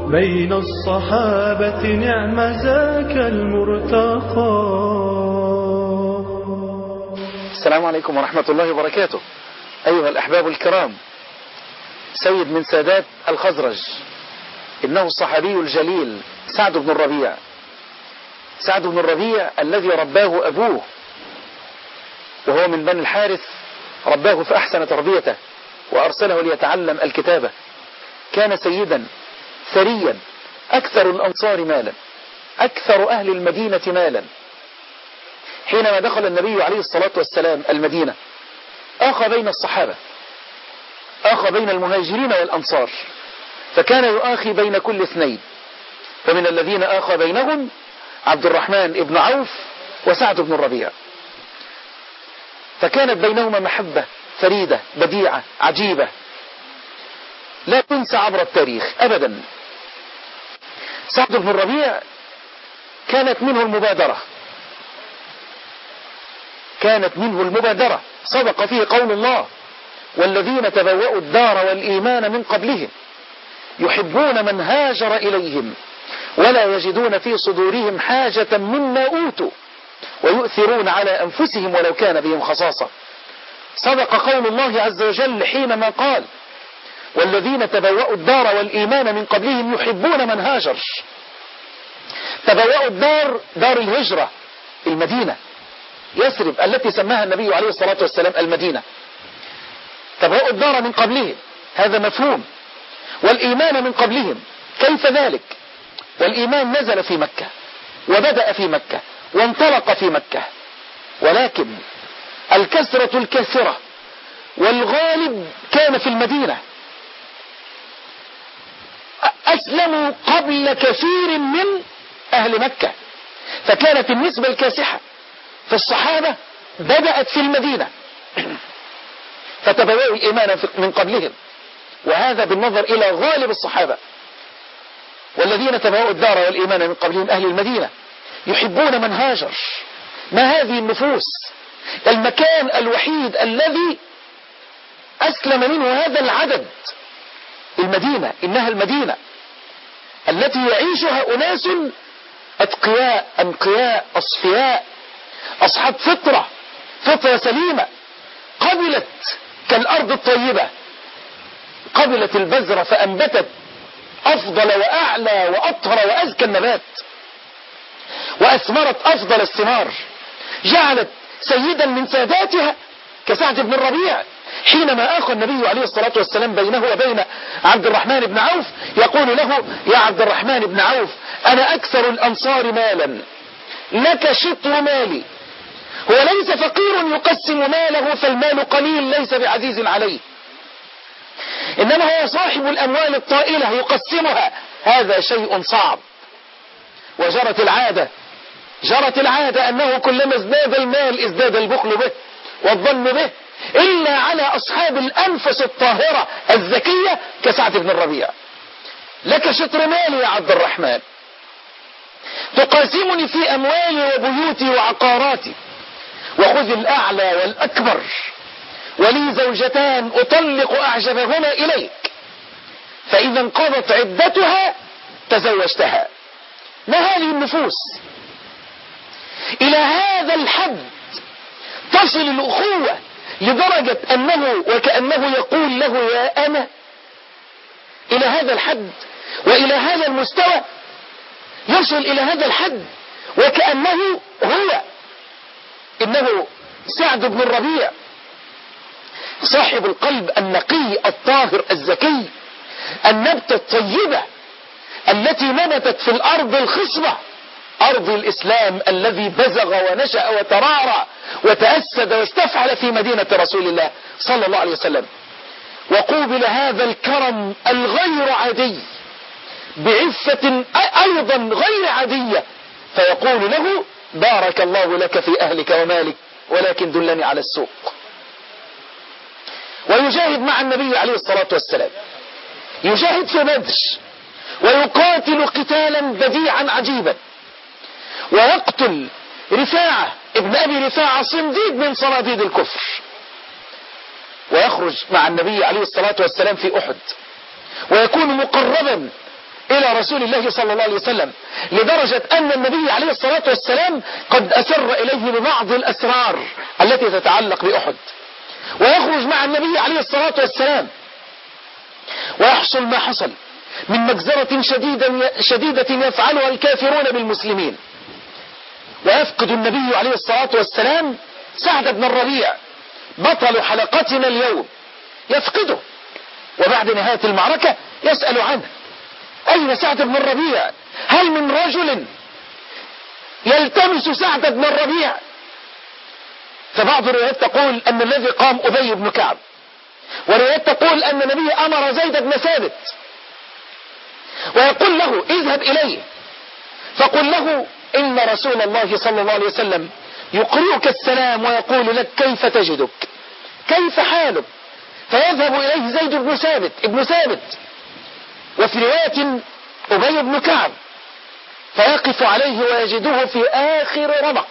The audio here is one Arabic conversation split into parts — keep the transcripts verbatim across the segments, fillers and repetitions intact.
بين الصحابة نعم ذاك المرتقى. السلام عليكم ورحمة الله وبركاته. أيها الأحباب الكرام، سيد من سادات الخزرج إنه الصحابي الجليل سعد بن الربيع. سعد بن الربيع الذي رباه أبوه وهو من بني الحارث، رباه فأحسن تربيته وأرسله ليتعلم الكتابة. كان سيدا ثريا، أكثر الأنصار مالا، أكثر أهل المدينة مالا. حينما دخل النبي عليه الصلاة والسلام المدينة آخى بين الصحابة، آخى بين المهاجرين والأنصار، فكان يؤاخي بين كل اثنين. فمن الذين آخى بينهم عبد الرحمن بن عوف وسعد بن الربيع، فكانت بينهما محبة فريدة بديعة عجيبة لا تنسى عبر التاريخ أبدا. سعد بن الربيع كانت منه المبادرة، كانت منه المبادرة صدق فيه قول الله: والذين تبوأوا الدار والإيمان من قبلهم يحبون من هاجر إليهم ولا يجدون في صدورهم حاجة مما أوتوا ويؤثرون على أنفسهم ولو كان بهم خصاصة. صدق قول الله عز وجل حينما قال: والذين تبوأوا الدار والإيمان من قبلهم يحبون من هاجر. تبوأوا الدار، دار الهجرة، المدينة يثرب التي سماها النبي عليه الصلاة والسلام المدينة. تبوأوا الدار من قبلهم، هذا مفهوم. والإيمان من قبلهم، كيف ذلك؟ والإيمان نزل في مكة وبدأ في مكة وانطلق في مكة، ولكن الكثرة الكثرة والغالب كان في المدينة. أسلموا قبل كثير من أهل مكة، فكانت النسبة الكاسحة في الصحابة بدأت في المدينة، فتبوأوا الإيمان من قبلهم، وهذا بالنظر إلى غالب الصحابة. والذين تبوأوا الدار والإيمان من قبلهم أهل المدينة يحبون من هاجر. ما هذه النفوس؟ المكان الوحيد الذي أسلم منه هذا العدد المدينة. إنها المدينة التي يعيشها أناس أتقياء أنقياء أصفياء، أصحاب فطرة فطرة سليمة، قبلت كالأرض الطيبة، قبلت البذرة فأنبتت أفضل وأعلى وأطهر وأزكى النبات، وأثمرت أفضل الثمار. جعلت سيدا من ساداتها كسعد بن الربيع حينما آخى النبي عليه الصلاة والسلام بينه وبين عبد الرحمن بن عوف يقول له: يا عبد الرحمن بن عوف، أنا أكثر الأنصار مالا، لك شطر مالي. هو ليس فقير يقسم ماله، فالمال قليل ليس بعزيز عليه، إنما هو صاحب الأموال الطائلة يقسمها، هذا شيء صعب. وجرت العادة جرت العادة أنه كلما ازداد المال ازداد البخل به والظن به، إلا على أصحاب الأنفس الطاهرة الزكية كسعد بن الربيع. لك شطر مالي يا عبد الرحمن، تقاسمني في أموالي وبيوتي وعقاراتي، وخذ الأعلى والأكبر، ولي زوجتان أطلق أعجبهما إليك، فإذا انقضت عدتها تزوجتها. ما هذه النفوس؟ إلى هذا الحد تصل الأخوة لدرجة أنه وكأنه يقول له: يا أنا. إلى هذا الحد وإلى هذا المستوى يصل إلى هذا الحد وكأنه هو. إنه سعد بن الربيع صاحب القلب النقي الطاهر الزكي، النبتة الطيبة التي نبتت في الأرض الخصبة، أرض الإسلام الذي بزغ ونشأ وترعرع وتأسد واستفعل في مدينة رسول الله صلى الله عليه وسلم. وقوبل هذا الكرم الغير عادي بعفة أيضا غير عادية، فيقول له: بارك الله لك في أهلك ومالك، ولكن دلني على السوق. ويجاهد مع النبي عليه الصلاة والسلام، يجاهد في بدر ويقاتل قتالا بديعا عجيبا، ويقتل رفاعة ابن أبي رفاعة صنديد من صناديد الكفر، ويخرج مع النبي عليه الصلاة والسلام في أحد، ويكون مقربا إلى رسول الله صلى الله عليه وسلم، لدرجة أن النبي عليه الصلاة والسلام قد أسر إليه ببعض الأسرار التي تتعلق بأحد، ويخرج مع النبي عليه الصلاة والسلام ويحصل ما حصل من مجزرة شديدة, شديدة يفعلها الكافرون بالمسلمين، ويفقد النبي عليه الصلاة والسلام سعد بن الربيع بطل حلقتنا اليوم، يفقده، وبعد نهاية المعركة يسأل عنه: أين سعد بن الربيع؟ هل من رجل يلتمس سعد بن الربيع؟ فبعض الروايات تقول أن الذي قام أبي بن كعب، وروايات تقول أن النبي أمر زيد بن ثابت ويقول له: اذهب إليه فقل له إن رسول الله صلى الله عليه وسلم يقرئك السلام ويقول لك كيف تجدك، كيف حالك؟ فيذهب إليه زيد بن ثابت ابن ثابت، وفي رواية أبي بن كعب، فيقف عليه ويجده في آخر رمق،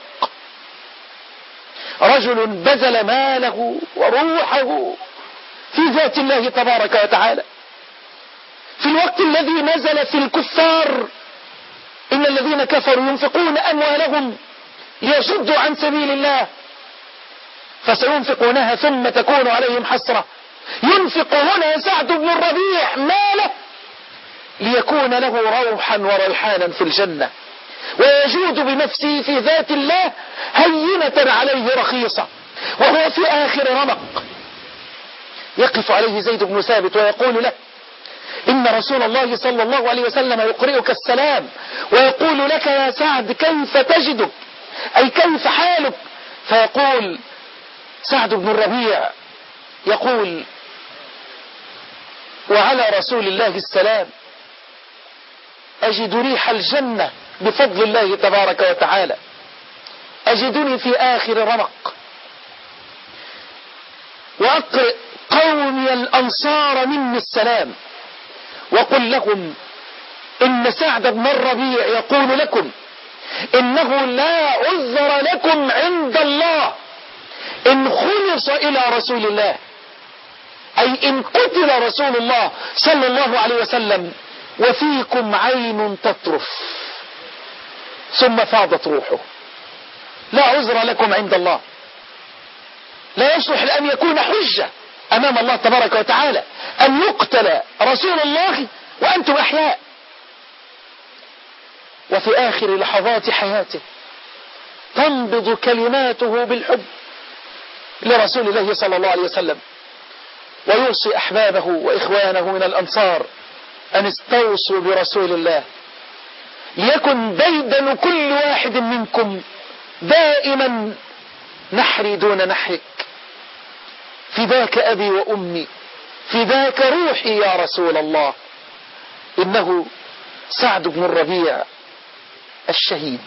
رجل بذل ماله وروحه في ذات الله تبارك وتعالى، في الوقت الذي نزل في الكفار: إن الذين كفروا ينفقون أموالهم ليصدوا عن سبيل الله فسينفقونها ثم تكون عليهم حسرة. ينفق هنا سعد بن الربيع ماله ليكون له روحا وريحانا في الجنة، ويجود بنفسه في ذات الله هينة عليه رخيصة، وهو في آخر رمق. يقف عليه زيد بن ثابت ويقول له: إن رسول الله صلى الله عليه وسلم يقرئك السلام ويقول لك يا سعد كيف تجدك، أي كيف حالك؟ فيقول سعد بن الربيع يقول: وعلى رسول الله السلام، أجد ريح الجنة بفضل الله تبارك وتعالى، أجدني في آخر رمق، وأقرئ قومي الأنصار مني السلام وقل لهم إن سعد بن الربيع يقول لكم إنه لا عذر لكم عند الله إن خلص إلى رسول الله، أي إن قتل رسول الله صلى الله عليه وسلم وفيكم عين تطرف. ثم فاضت روحه. لا عذر لكم عند الله، لا يصلح لأن يكون حجة أمام الله تبارك وتعالى أن يقتل رسول الله وأنتم أحياء. وفي آخر لحظات حياته تنبض كلماته بالحب لرسول الله صلى الله عليه وسلم، ويوصي أحبابه وإخوانه من الأنصار أن استوصوا برسول الله، ليكن ديدن كل واحد منكم دائما نحري دون نحرك، فداك أبي وأمي، فداك روحي يا رسول الله. إنه سعد بن الربيع الشهيد،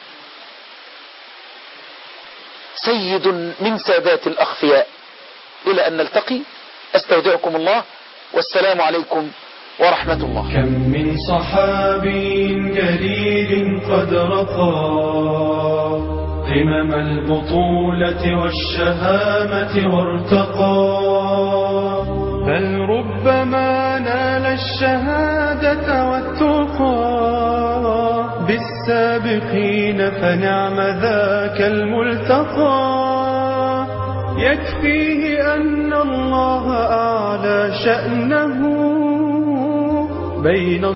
سيد من سادات الأخفياء. إلى أن نلتقي، أستودعكم الله، والسلام عليكم ورحمة الله. كم من صحابي جليل قد رقى قمم البطولة والشهامة وارتقى، بل ربما نال الشهادة والتقى بالسابقين، فنعم ذاك الملتقى. يكفيه أن الله أعلى شأنه بين